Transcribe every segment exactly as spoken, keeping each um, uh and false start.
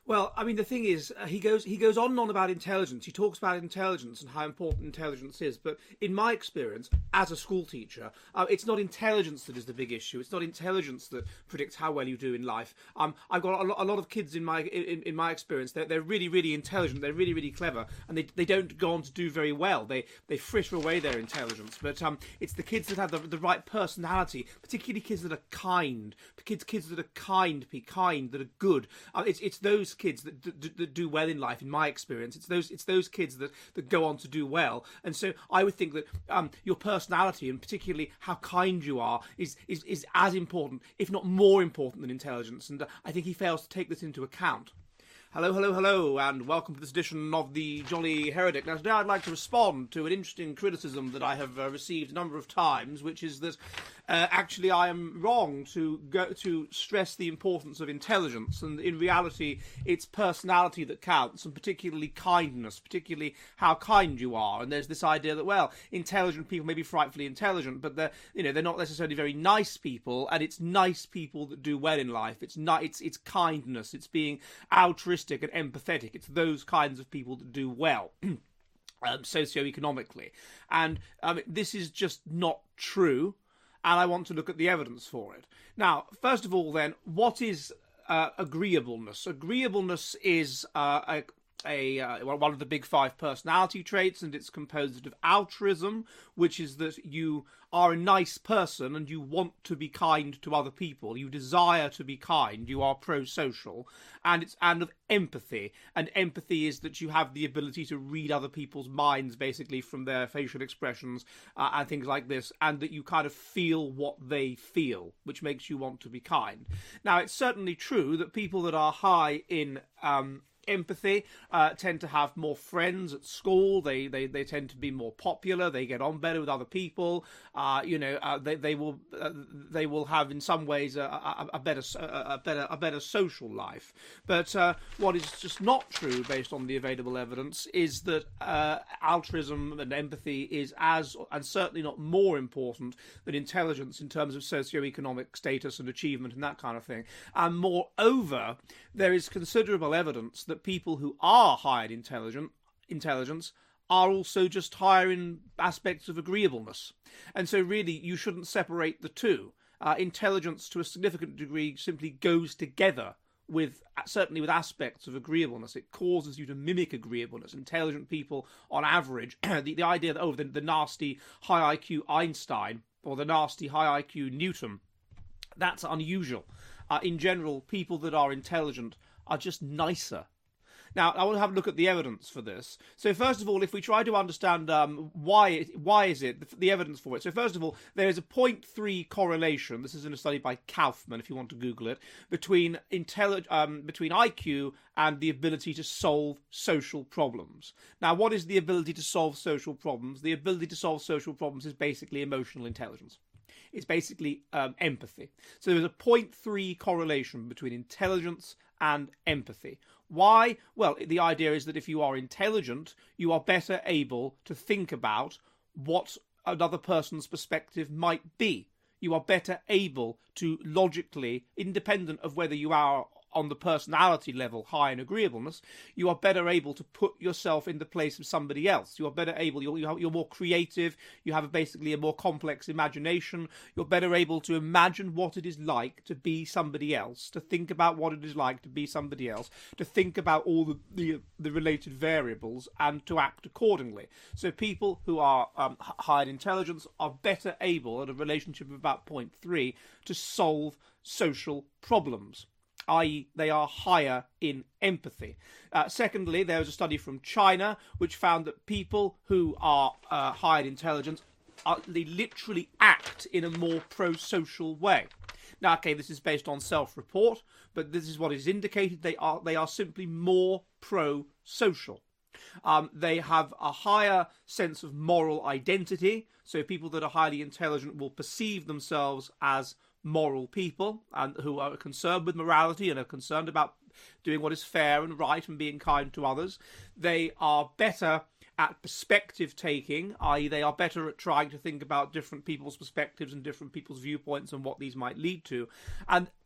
Well, I mean, the thing is, uh, he goes he goes on and on about intelligence. He talks about intelligence and how important intelligence is. But in my experience, as a school teacher, uh, it's not intelligence that is the big issue. It's not intelligence that predicts how well you do in life. Um, I've got a lot, a lot of kids in my in, in my experience. They're, they're really really intelligent. They're really really clever, and they they don't go on to do very well. They they fritter away their intelligence. But um, it's the kids that have the, the right personality, particularly kids that are kind, kids kids that are kind, be kind, that are good. Uh, it's it's those kids that, that, that do well in life. In my experience, it's those it's those kids that, that go on to do well. And so I would think that um, your personality, and particularly how kind you are, is is is as important, if not more important, than intelligence. And uh, I think he fails to take this into account. Hello, hello, hello, and welcome to this edition of the Jolly Heretic. Now, today I'd like to respond to an interesting criticism that I have uh, received a number of times, which is that uh, actually I am wrong to go to stress the importance of intelligence, and in reality it's personality that counts, and particularly kindness, particularly how kind you are. And there's this idea that, well, intelligent people may be frightfully intelligent, but they're, you know, they're not necessarily very nice people, and it's nice people that do well in life. It's not, it's it's kindness, it's being altruistic and empathetic. It's those kinds of people that do well um, socioeconomically. And um, this is just not true, and I want to look at the evidence for it. Now, first of all, then, what is uh, agreeableness? Agreeableness is uh, a A, uh, one of the big five personality traits, and it's composed of altruism, which is that you are a nice person and you want to be kind to other people. You desire to be kind. You are pro-social. And it's and of empathy. And empathy is that you have the ability to read other people's minds, basically, from their facial expressions uh, and things like this, and that you kind of feel what they feel, which makes you want to be kind. Now, it's certainly true that people that are high in Um, empathy uh, tend to have more friends at school. They, they they tend to be more popular. They get on better with other people. Uh, you know, uh, they they will uh, they will have in some ways a, a, a better a better a better social life. But uh, what is just not true, based on the available evidence, is that uh, altruism and empathy is as, and certainly not more important than intelligence in terms of socioeconomic status and achievement and that kind of thing. And moreover, there is considerable evidence that that people who are high in intelligent, intelligence are also just higher in aspects of agreeableness. And so really you shouldn't separate the two. Uh, intelligence to a significant degree simply goes together with, certainly with aspects of agreeableness. It causes you to mimic agreeableness. Intelligent people, on average, the, the idea that, oh, the, the nasty high I Q Einstein or the nasty high I Q Newton, that's unusual. Uh, in general, people that are intelligent are just nicer. Now, I want to have a look at the evidence for this. So, first of all, if we try to understand um, why why is it, the, the evidence for it. So, first of all, there is a zero point three correlation, this is in a study by Kaufman, if you want to Google it, between, intelli- um, between I Q and the ability to solve social problems. Now, what is the ability to solve social problems? The ability to solve social problems is basically emotional intelligence. It's basically um, empathy. So there's a zero point three correlation between intelligence and empathy. Why? Well, the idea is that if you are intelligent, you are better able to think about what another person's perspective might be. You are better able to logically, independent of whether you are on the personality level high in agreeableness, you are better able to put yourself in the place of somebody else. You are better able, you're, you're more creative, you have basically a more complex imagination, you're better able to imagine what it is like to be somebody else, to think about what it is like to be somebody else, to think about all the, the, the related variables and to act accordingly. So people who are um, high in intelligence are better able, at a relationship of about zero point three, to solve social problems, that is they are higher in empathy. Uh, secondly, there was a study from China which found that people who are uh, high in intelligence, are, they literally act in a more pro-social way. Now, okay, this is based on self-report, but this is what is indicated. They are they are simply more pro-social. Um, they have a higher sense of moral identity, so people that are highly intelligent will perceive themselves as moral people and who are concerned with morality and are concerned about doing what is fair and right and being kind to others. They are better at perspective taking, that is they are better at trying to think about different people's perspectives and different people's viewpoints and what these might lead to. And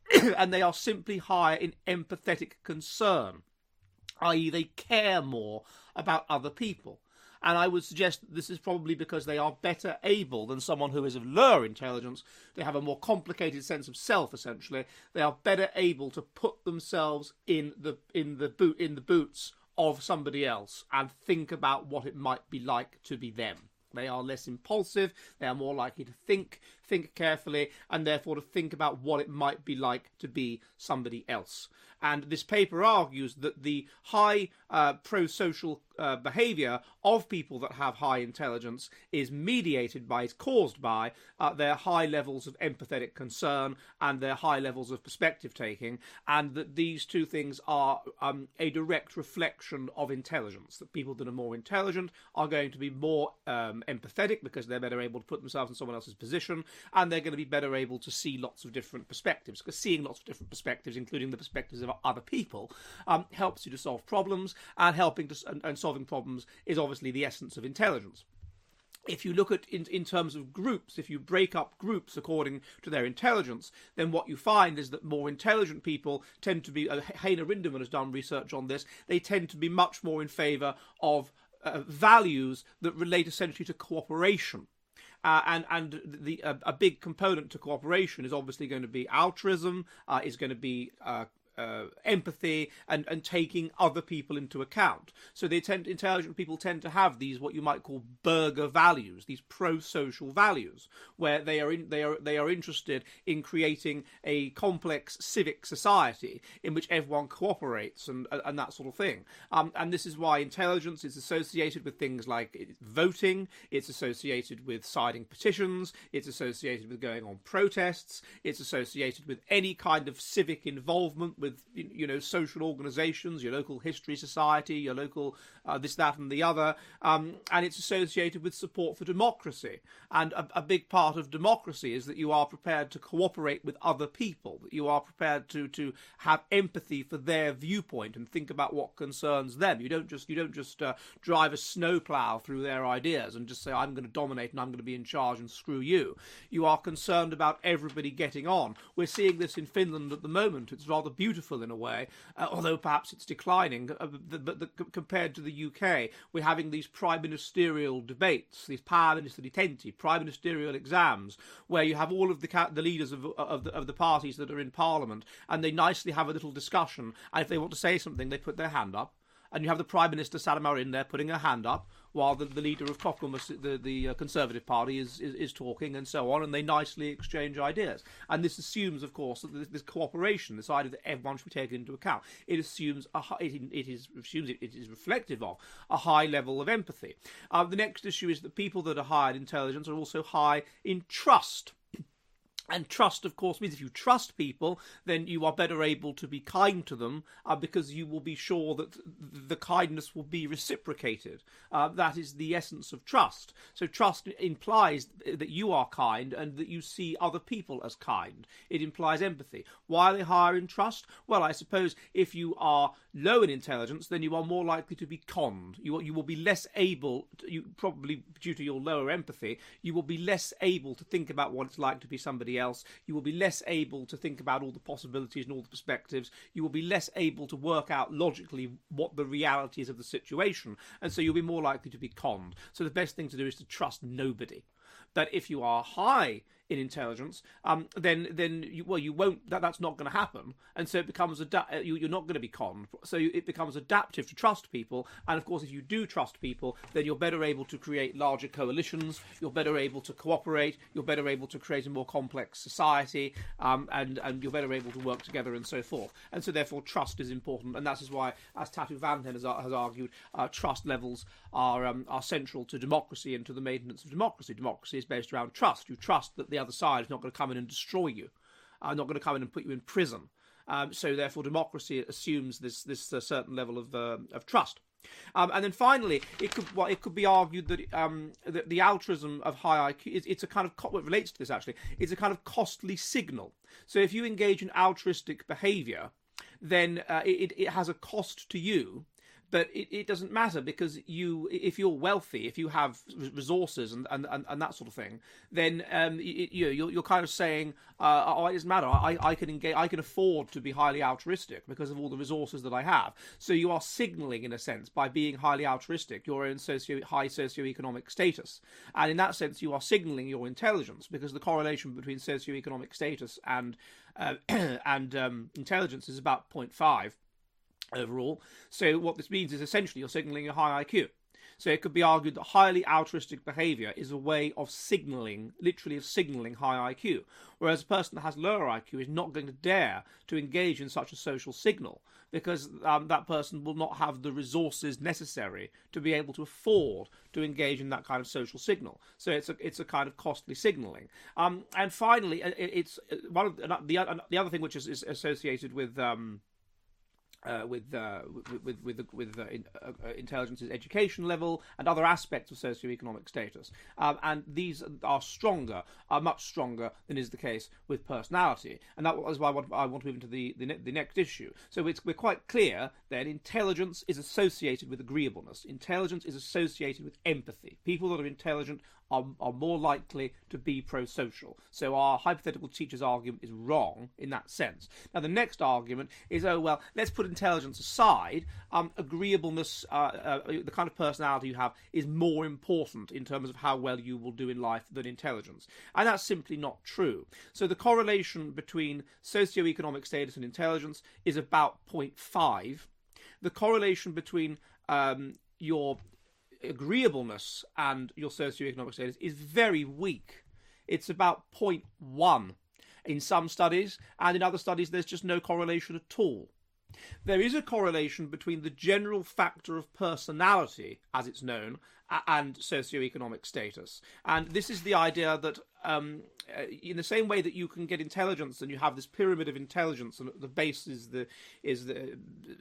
and they are simply higher in empathetic concern, that is they care more about other people. And I would suggest that this is probably because they are better able than someone who is of lower intelligence. They have a more complicated sense of self, essentially. They are better able to put themselves in the in the boot in the boots of somebody else and think about what it might be like to be them. They are less impulsive, they are more likely to think, think carefully, and therefore to think about what it might be like to be somebody else. And this paper argues that the high uh, pro-social uh, behaviour of people that have high intelligence is mediated by, is caused by uh, their high levels of empathetic concern and their high levels of perspective taking, and that these two things are um, a direct reflection of intelligence. That people that are more intelligent are going to be more um, empathetic because they're better able to put themselves in someone else's position, and they're going to be better able to see lots of different perspectives, because seeing lots of different perspectives, including the perspectives of other people, um, helps you to solve problems, and helping to and, and solving problems is obviously the essence of intelligence. If you look at in, in terms of groups, if you break up groups according to their intelligence, then what you find is that more intelligent people tend to be, uh, Heiner Rindeman has done research on this, they tend to be much more in favour of uh, values that relate essentially to cooperation. Uh, and and the uh, a big component to cooperation is obviously going to be altruism, uh, is going to be uh, uh, empathy, and, and taking other people into account. So they tend, intelligent people tend to have these what you might call burger values, these pro-social values, where they are in, they are they are interested in creating a complex civic society in which everyone cooperates and and that sort of thing. Um, and this is why intelligence is associated with things like voting. It's associated with signing petitions. It's associated with going on protests. It's associated with any kind of civic involvement with with, you know, social organisations, your local history society, your local uh, this, that and the other, um, and it's associated with support for democracy. And a, a big part of democracy is that you are prepared to cooperate with other people, that you are prepared to to have empathy for their viewpoint and think about what concerns them. You don't just you don't just uh, drive a snowplow through their ideas and just say, I'm going to dominate and I'm going to be in charge and screw you. You are concerned about everybody getting on. We're seeing this in Finland at the moment. It's rather beautiful in a way, uh, although perhaps it's declining. Uh, the, the, the, compared to the U K, we're having these prime ministerial debates, these pääministeritenti, prime ministerial exams, where you have all of the the leaders of of the, of the parties that are in Parliament, and they nicely have a little discussion. And if they want to say something, they put their hand up. And you have the Prime Minister Sanna in there putting her hand up while the, the leader of Kokoomus, the, the uh, Conservative Party, is, is is talking and so on, and they nicely exchange ideas. And this assumes, of course, that this, this cooperation, this idea that everyone should be taken into account, it assumes a, it, it is assumes it, it is reflective of a high level of empathy. Uh, the next issue is that people that are high in intelligence are also high in trust. And trust, of course, means if you trust people, then you are better able to be kind to them uh, because you will be sure that the kindness will be reciprocated. Uh, that is the essence of trust. So trust implies that you are kind and that you see other people as kind. It implies empathy. Why are they higher in trust? Well, I suppose if you are low in intelligence, then you are more likely to be conned. You, you will be less able, to, you probably due to your lower empathy, you will be less able to think about what it's like to be somebody else. You will be less able to think about all the possibilities and all the perspectives. You will be less able to work out logically what the reality is of the situation, and so you'll be more likely to be conned. So the best thing to do is to trust nobody. But if you are high in intelligence, um, then then you, well you won't. That, that's not going to happen, and so it becomes adu- you, you're not going to be conned. So you, it becomes adaptive to trust people, and of course, if you do trust people, then you're better able to create larger coalitions. You're better able to cooperate. You're better able to create a more complex society, um, and and you're better able to work together and so forth. And so therefore, trust is important, and that is why, as Tatu Vanten has, has argued, uh, trust levels are um, are central to democracy and to the maintenance of democracy. Democracy is based around trust. You trust that the other side is not going to come in and destroy you, uh, not going to come in and put you in prison. Um, so therefore, democracy assumes this this uh, certain level of uh, of trust. Um, and then finally, it could well, it could be argued that, um, that the altruism of high I Q, it's, it's a kind of, what relates to this actually, it's a kind of costly signal. So if you engage in altruistic behaviour, then uh, it, it has a cost to you, but it, it doesn't matter, because you, if you're wealthy, if you have resources and and, and, and that sort of thing, then um, you, you know, you're, you're kind of saying, uh, oh, it doesn't matter. I, I can engage, I can afford to be highly altruistic because of all the resources that I have. So you are signalling, in a sense, by being highly altruistic, your own socio high socioeconomic status, and in that sense, you are signalling your intelligence, because the correlation between socioeconomic status and uh, and um, intelligence is about zero point five overall. So what this means is essentially you're signalling a high I Q. So it could be argued that highly altruistic behaviour is a way of signalling, literally of signalling high I Q, whereas a person that has lower I Q is not going to dare to engage in such a social signal, because um, that person will not have the resources necessary to be able to afford to engage in that kind of social signal. So it's a it's a kind of costly signalling. Um, and finally, it's one of the the, the other thing which is, is associated with. Um, Uh, with, uh, with with with with uh, in, uh, intelligence is education level and other aspects of socioeconomic status, um, and these are stronger, are much stronger than is the case with personality, and that is why I want, I want to move into the the, ne- the next issue. So it's, we're quite clear that intelligence is associated with agreeableness. Intelligence is associated with empathy. People that are intelligent are, are more likely to be pro-social. So our hypothetical teacher's argument is wrong in that sense. Now the next argument is, oh well, let's put intelligence aside. Um, agreeableness, uh, uh, the kind of personality you have, is more important in terms of how well you will do in life than intelligence. And that's simply not true. So the correlation between socioeconomic status and intelligence is about zero point five. The correlation between um, your agreeableness and your socioeconomic status is very weak. It's about zero point one in some studies, and in other studies there's just no correlation at all. There is a correlation between the general factor of personality, as it's known, and socioeconomic status. And this is the idea that um, in the same way that you can get intelligence and you have this pyramid of intelligence, and at the base is the is the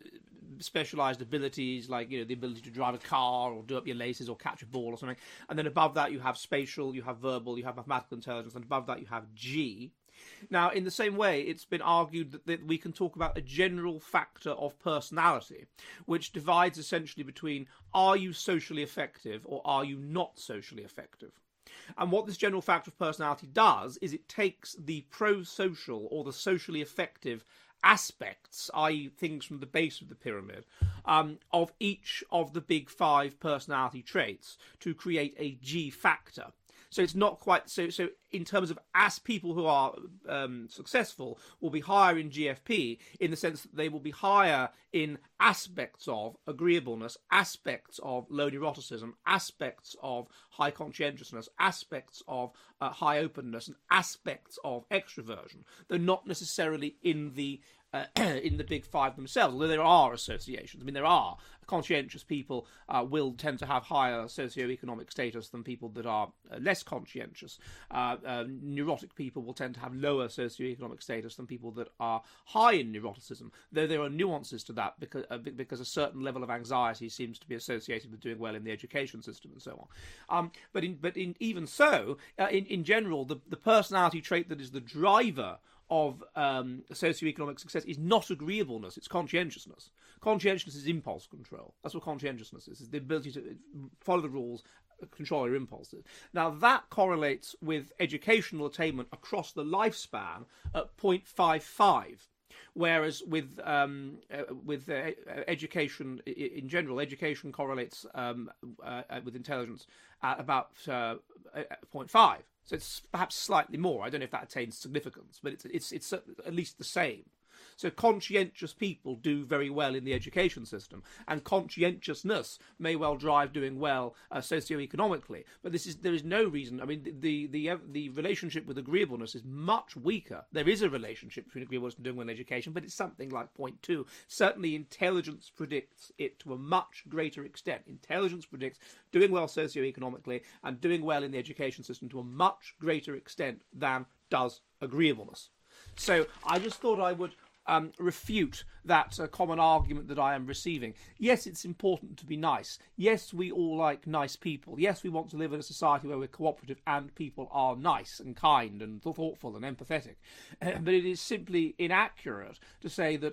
specialized abilities, like, you know, the ability to drive a car or do up your laces or catch a ball or something. And then above that you have spatial, you have verbal, you have mathematical intelligence, and above that you have G. Now, in the same way, it's been argued that, that we can talk about a general factor of personality, which divides essentially between are you socially effective or are you not socially effective. And what this general factor of personality does is it takes the pro-social or the socially effective aspects, that is things from the base of the pyramid, um, of each of the big five personality traits to create a G factor. So it's not quite so. So in terms of as people who are um, successful will be higher in G F P, in the sense that they will be higher in aspects of agreeableness, aspects of low neuroticism, aspects of high conscientiousness, aspects of uh, high openness, and aspects of extroversion. They're not necessarily in the uh, in the big five themselves, although there are associations. I mean, there are conscientious people uh, will tend to have higher socioeconomic status than people that are uh, less conscientious. Uh, uh, neurotic people will tend to have lower socioeconomic status than people that are high in neuroticism, though there are nuances to that, because uh, because a certain level of anxiety seems to be associated with doing well in the education system and so on. Um, but in, but in, even so, uh, in, in general, the, the personality trait that is the driver of um, socioeconomic success is not agreeableness, it's conscientiousness. Conscientiousness is impulse control. That's what conscientiousness is, is the ability to follow the rules, control your impulses. Now that correlates with educational attainment across the lifespan at zero point five five. Whereas with um, uh, with uh, education in general, education correlates um, uh, with intelligence at about uh, zero point five. So it's perhaps slightly more. I don't know if that attains significance, but it's it's it's at least the same. So conscientious people do very well in the education system, and conscientiousness may well drive doing well uh, socioeconomically. But this is there is no reason. I mean, the the the relationship with agreeableness is much weaker. There is a relationship between agreeableness and doing well in education, but it's something like zero point two. Certainly, intelligence predicts it to a much greater extent. Intelligence predicts doing well socioeconomically and doing well in the education system to a much greater extent than does agreeableness. So I just thought I would Um, refute that uh, common argument that I am receiving. Yes, it's important to be nice. Yes, we all like nice people. Yes, we want to live in a society where we're cooperative and people are nice and kind and thoughtful and empathetic. Uh, but it is simply inaccurate to say that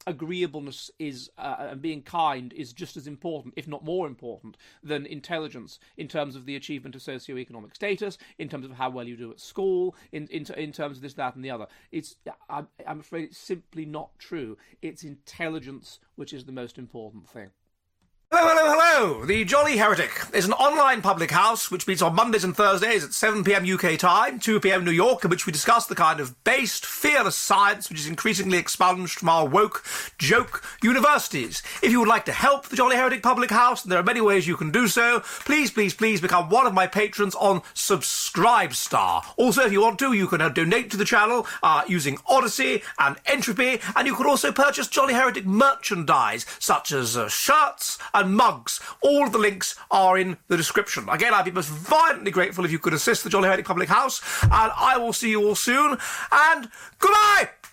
agreeableness is uh, and being kind is just as important, if not more important, than intelligence in terms of the achievement of socioeconomic status, in terms of how well you do at school, in in, in terms of this, that, and the other. It's I'm, I'm afraid it's simply not true. It's intelligence which is the most important thing. Hello, hello, hello! The Jolly Heretic is an online public house which meets on Mondays and Thursdays at seven p m U K time, two p m New York, in which we discuss the kind of based, fearless science which is increasingly expunged from our woke, joke universities. If you would like to help the Jolly Heretic public house, and there are many ways you can do so, please, please, please become one of my patrons on Subscribestar. Also, if you want to, you can uh, donate to the channel uh, using Odyssey and Entropy, and you can also purchase Jolly Heretic merchandise, such as uh, shirts and mugs. All of the links are in the description. Again, I'd be most violently grateful if you could assist the Jolly Heretic Public House, and I will see you all soon, and goodbye!